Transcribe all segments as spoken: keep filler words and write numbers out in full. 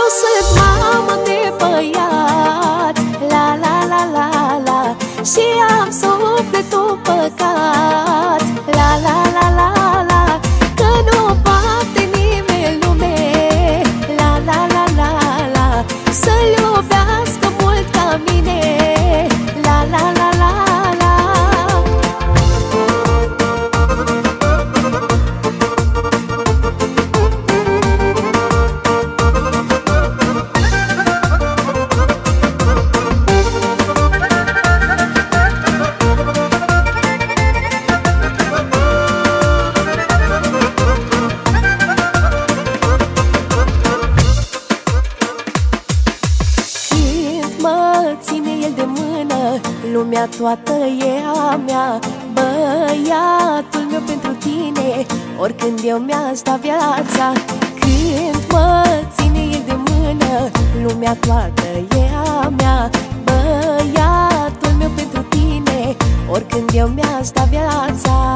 sunt mamă de băiat, la la la la la, și am sufletul păcat, la la la la la, că nu bate nimeni în lume, la la la la la, să-l iubească mult ca mine, la la la la la. Lumea toată e a mea, băiatul meu pentru tine, oricând eu mi-aș da viața. Când mă ține el de mână, lumea toată e a mea, băiatul meu pentru tine, oricând eu mi-aș da viața.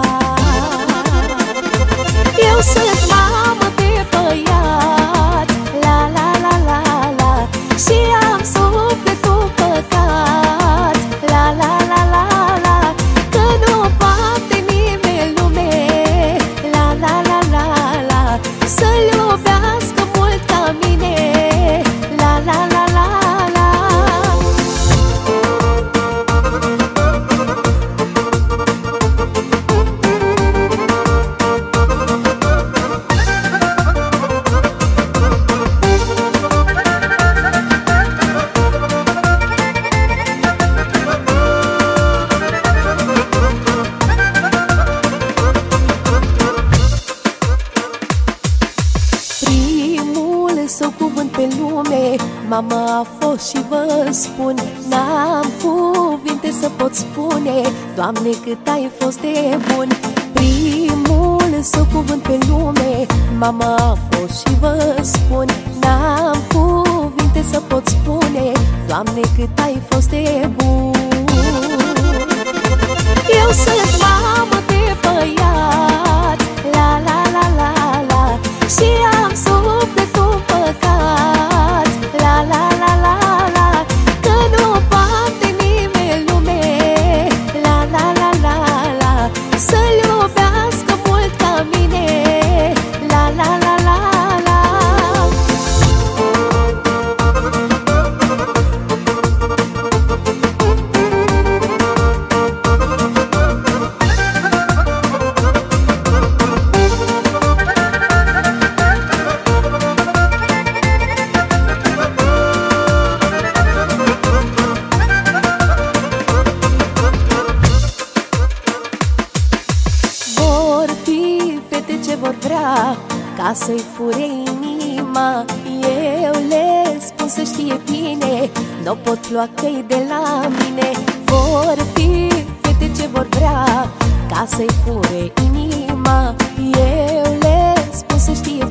Eu sunt mamă de băiat, la la la la la, și am sufletul păcat, la la la la la, că nu bate nimeni în lume, la la la la la, să-l iubească mult ca mine, la la la la la. Pe lume, mama a fost și vă spun, n-am cuvinte să pot spune, Doamne, cât ai fost de bun. Primul său cuvânt pe lume, mama a fost și vă spun, n-am cuvinte să pot spune, Doamne, cât ai fost de bun. Eu sunt mamă de băiat, la la la la la, și am sufletul păcat, la la la la la, că nu bate nimeni în lume, la la la la la, să-l iubească mult ca mine, la la la la la. Ca să-i fure inima, eu le spun să știe bine, n-o pot lua că-i de la mine. Vor fi fete ce vor vrea ca să-i fure inima, eu le spun să știe